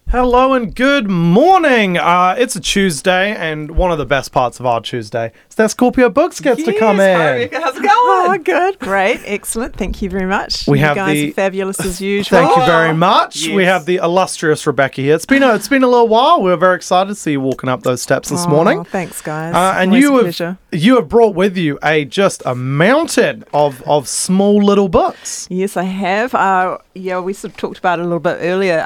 Hello and good morning. It's a Tuesday, and one of the best parts of our Tuesday is that Scorpio Books gets to come in. Hi, Rebecca. How's it going? Oh, good. Great. Excellent. Thank you very much. We you have guys the- are fabulous as usual. Thank you very much. Yes. We have the illustrious Rebecca here. It's been a little while. We're very excited to see you walking up those steps this morning. Thanks, guys. And Always you a have pleasure. brought with you just a mountain of small little books. Yes, I have. We sort of talked about it a little bit earlier.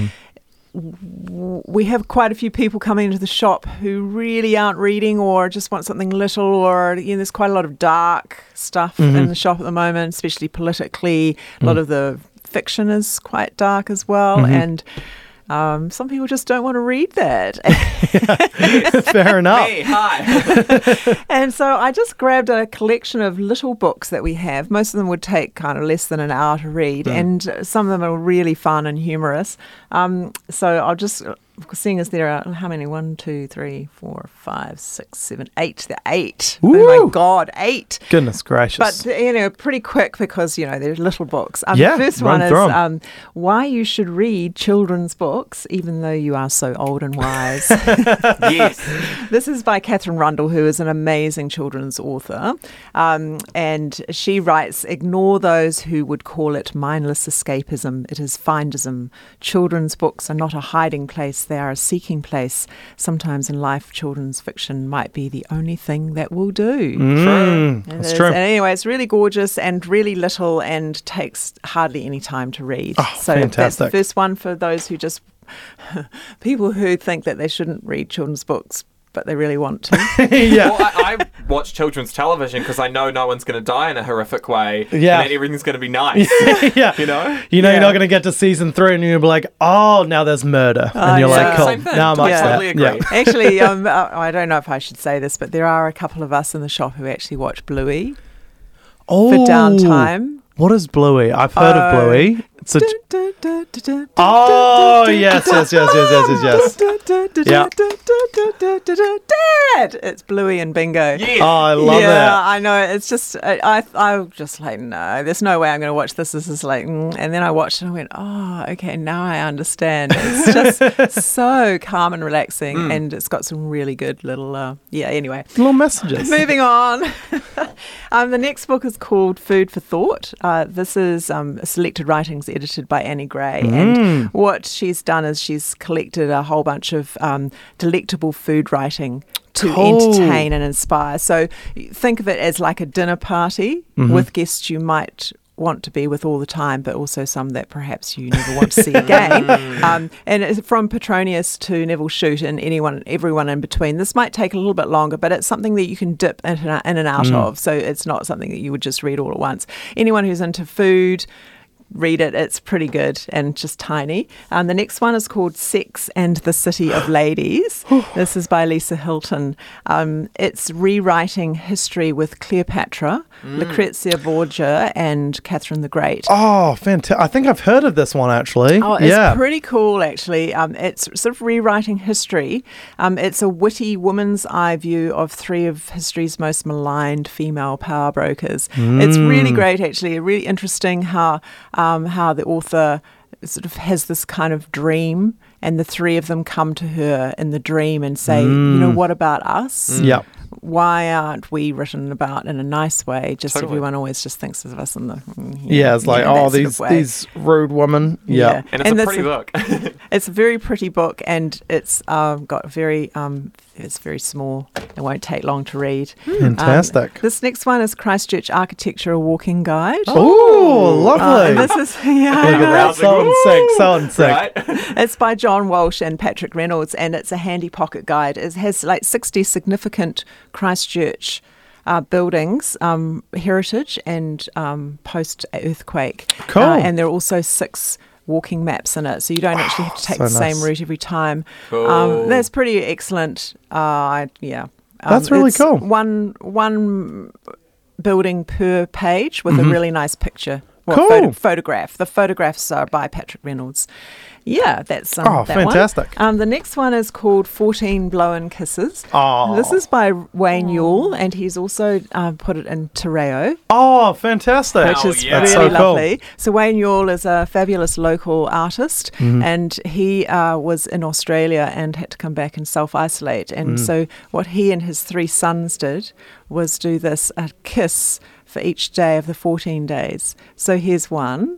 We have quite a few people coming into the shop who really aren't reading or just want something little, or there's quite a lot of dark stuff in the shop at the moment, especially politically. A lot of the fiction is quite dark as well, and some people just don't want to read that. Fair enough. Hey, hi. And so I just grabbed a collection of little books that we have. Most of them would take kind of less than an hour to read, and some of them are really fun and humorous. So I'll just, seeing as there are, how many? 1, 2, 3, 4, 5, 6, 7, 8. There are 8. Woo! Oh my God, 8. Goodness gracious. But, pretty quick because, they're little books. Yeah, the first run one through is 'em. Why You Should Read Children's Books, Even Though You Are So Old and Wise. Yes. This is by Catherine Rundle, who is an amazing children's author. And she writes, "Ignore those who would call it mindless escapism. It is findism. Children's books are not a hiding place. They are a seeking place. Sometimes in life, children's fiction might be the only thing that will do." That's true. And anyway, it's really gorgeous and really little and takes hardly any time to read. Oh, so that's the fantastic. first one for those who just, people who think that they shouldn't read children's books, but they really want to. Yeah. Well, I watch children's television because I know no one's going to die in a horrific way. Yeah. And that everything's going to be nice. Yeah. You know? You're Yeah. not going to get to season 3 and you'll be like, oh, now there's murder. And you're yeah. like, cool. Same thing. Now I'm I upset. totally agree. Yeah. Actually, I don't know if I should say this, but there are a couple of us in the shop who actually watch Bluey Oh, for downtime. What is Bluey? I've heard of Bluey. It's a... Oh, Oh, yes. Yeah. Dad! It's Bluey and Bingo. Yes. Oh, I love Yeah, that. I know. It's just, I'm just like, no, there's no way I'm going to watch this. This is like, and then I watched it and I went, oh, okay, now I understand. It's just so calm and relaxing, and it's got some really good little, anyway. Little messages. Moving on. The next book is called Food for Thought. This is Selected Writings edited by Annie Gray. And what she's done is she's collected a whole bunch of delectable food writing to Cool. entertain and inspire. So think of it as like a dinner party with guests you might want to be with all the time, but also some that perhaps you never want to see again. And it's from Petronius to Neville Shute and everyone in between. This might take a little bit longer, but it's something that you can dip in and out of. So it's not something that you would just read all at once. Anyone who's into food, read it. It's pretty good and just tiny. The next one is called Sex and the City of Ladies. This is by Lisa Hilton. It's rewriting history with Cleopatra, Lucrezia Borgia, and Catherine the Great. Oh, fantastic. I think I've heard of this one, actually. Oh, it's yeah. pretty cool, actually. It's sort of rewriting history. It's a witty woman's eye view of 3 of history's most maligned female power brokers. It's really great, actually. Really interesting how the author sort of has this kind of dream, and the 3 of them come to her in the dream and say, what about us? Yeah. Why aren't we written about in a nice way? Just Totally. everyone always just thinks of us in the Yeah, it's like, that sort of way. these rude women. Yeah. And it's a that's pretty book. It's a very pretty book, and it's got it's very small. It won't take long to read. Fantastic. This next one is Christchurch Architecture: A Walking Guide. Oh, lovely. And this is Look at that. Rousing. So on sick. So on sick. Right? It's by John Walsh and Patrick Reynolds, and it's a handy pocket guide. It has like 60 significant Christchurch buildings, heritage and post-earthquake. Cool. And there are also 6 walking maps in it, so you don't actually have to take so the same nice. route every time. Cool. That's pretty excellent. That's really it's cool. One building per page with a really nice picture Well, Cool. photograph. The photographs are by Patrick Reynolds. Yeah, that's Oh, that fantastic. one. The next one is called 14 Blown Kisses. Oh. This is by Wayne Yule, and he's also put it in Te Reo, Oh, fantastic. which is yeah. That's really so cool. lovely. So Wayne Yule is a fabulous local artist, and he was in Australia and had to come back and self-isolate. And so what he and his 3 sons did was do a kiss for each day of the 14 days. So here's one.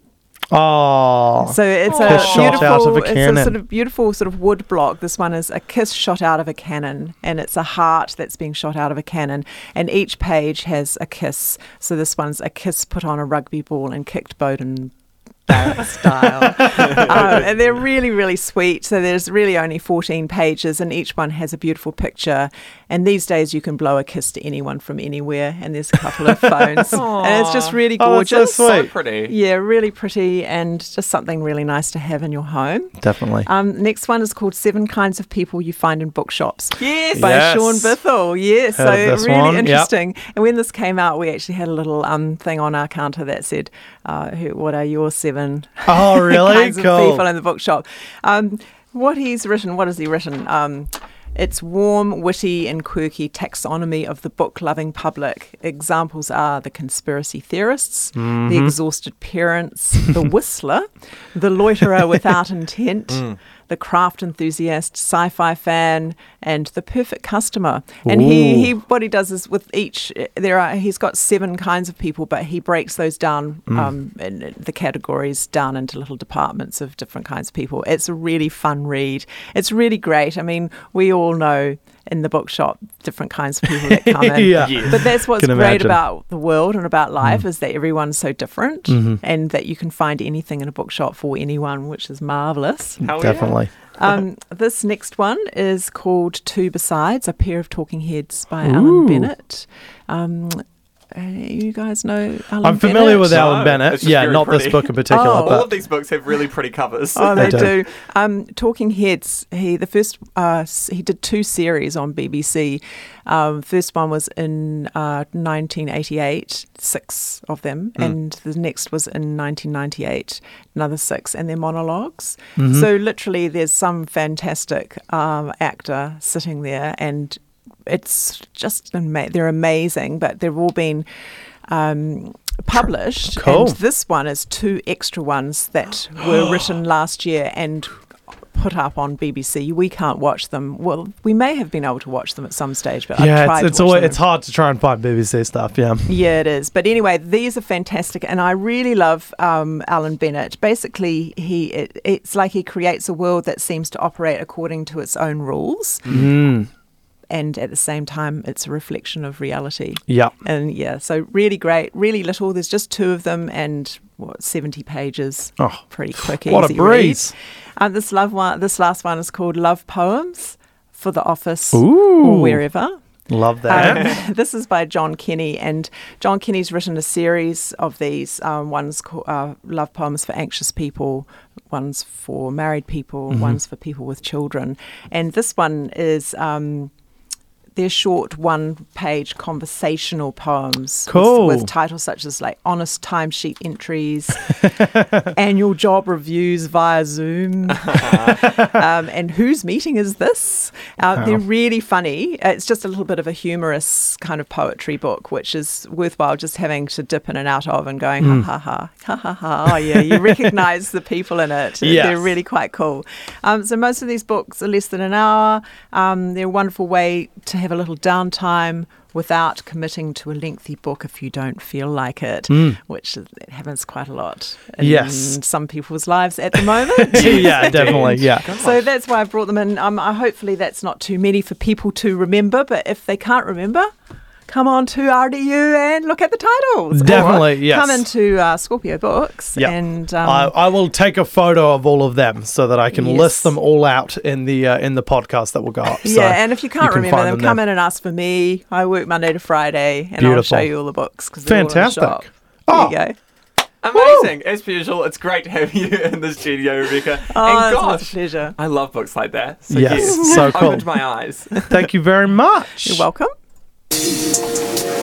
Oh. So it's Kiss a shot beautiful, out of a it's a cannon. sort of beautiful sort of wood block. This one is a kiss shot out of a cannon, and it's a heart that's being shot out of a cannon. And each page has a kiss. So this one's a kiss put on a rugby ball and kicked Bowden Barrett style. And they're really, really sweet. So there's really only 14 pages, and each one has a beautiful picture. And these days you can blow a kiss to anyone from anywhere, and there's a couple of phones. And it's just really Oh, that's so gorgeous. sweet. So pretty. Yeah, really pretty, and just something really nice to have in your home. Definitely. Next one is called 7 Kinds of People You Find in Bookshops Yes. by Yes. Sean Bithell. Yes, so Heard of this really one, yep. interesting. And when this came out, we actually had a little thing on our counter that said, what are your 7 Oh, really? kinds of Cool. people in the bookshop? What has he written? It's warm, witty, and quirky taxonomy of the book-loving public. Examples are the conspiracy theorists, the exhausted parents, the whistler, the loiterer without intent, the craft enthusiast, sci-fi fan, and the perfect customer. And he what he does is with each he's got 7 kinds of people, but he breaks those down in the categories down into little departments of different kinds of people. It's a really fun read. It's really great. I mean, we all know in the bookshop different kinds of people that come in. Yeah. Yes. But that's what's Can great imagine. about the world and about life is that everyone's so different and that you can find anything in a bookshop for anyone, which is marvellous. Hell yeah. Definitely. This next one is called Two Besides, A Pair of Talking Heads by Alan Bennett. You guys know Alan I'm familiar Bennett? with Alan No, Bennett. it's just Yeah, very not pretty. this book in particular, Oh. All but of these books have really pretty covers. Oh, they They do. Talking Heads. He did 2 series on BBC. First one was in 1988, 6 of them, and the next was in 1998, another 6, and they're monologues. So literally, there's some fantastic actor sitting there, and it's just they're amazing, but they've all been published. Cool. And this one is 2 extra ones that were written last year and put up on BBC. We can't watch them. Well, we may have been able to watch them at some stage, but I've yeah, tried it's to watch always them. it's hard to try and find BBC stuff. Yeah. Yeah, it is. But anyway, these are fantastic, and I really love Alan Bennett. Basically, it's like he creates a world that seems to operate according to its own rules. And at the same time, it's a reflection of reality. Yeah. And yeah, so really great, really little. There's just 2 of them and 70 pages. Oh, Pretty quick, what a easy breeze. read. This last one is called Love Poems for the Office Ooh. or wherever. Love that. This is by John Kenny, and John Kenny's written a series of these. One's called Love Poems for Anxious People, one's for married people, one's for people with children. And this one is... they're short 1-page conversational poems Cool. with titles such as like honest timesheet entries, annual job reviews via Zoom, and whose meeting is this? They're really funny. It's just a little bit of a humorous kind of poetry book, which is worthwhile just having to dip in and out of and going, ha ha ha, ha ha ha. Oh yeah, you recognise the people in it. Yes. They're really quite cool. So most of these books are less than an hour. They're a wonderful way to have a little downtime without committing to a lengthy book if you don't feel like it, which it happens quite a lot in Yes. some people's lives at the moment. Yeah, definitely. Yeah. So that's why I brought them in. Hopefully that's not too many for people to remember, but if they can't remember, come on to RDU and look at the titles. Definitely, Or yes. Come into Scorpio Books Yeah. and... I will take a photo of all of them so that I can Yes. list them all out in the podcast that will go up. So yeah, and if you can't can remember find them, them come there. in and ask for me. I work Monday to Friday, and I'll Beautiful. show you all the books because they're Fantastic. all in the shop. Oh. There you go. Amazing. As per usual, it's great to have you in the studio, Rebecca. Oh, and it's a gosh, pleasure. I love books like that. So Yes, so cool. opened my eyes. Thank you very much. You're welcome.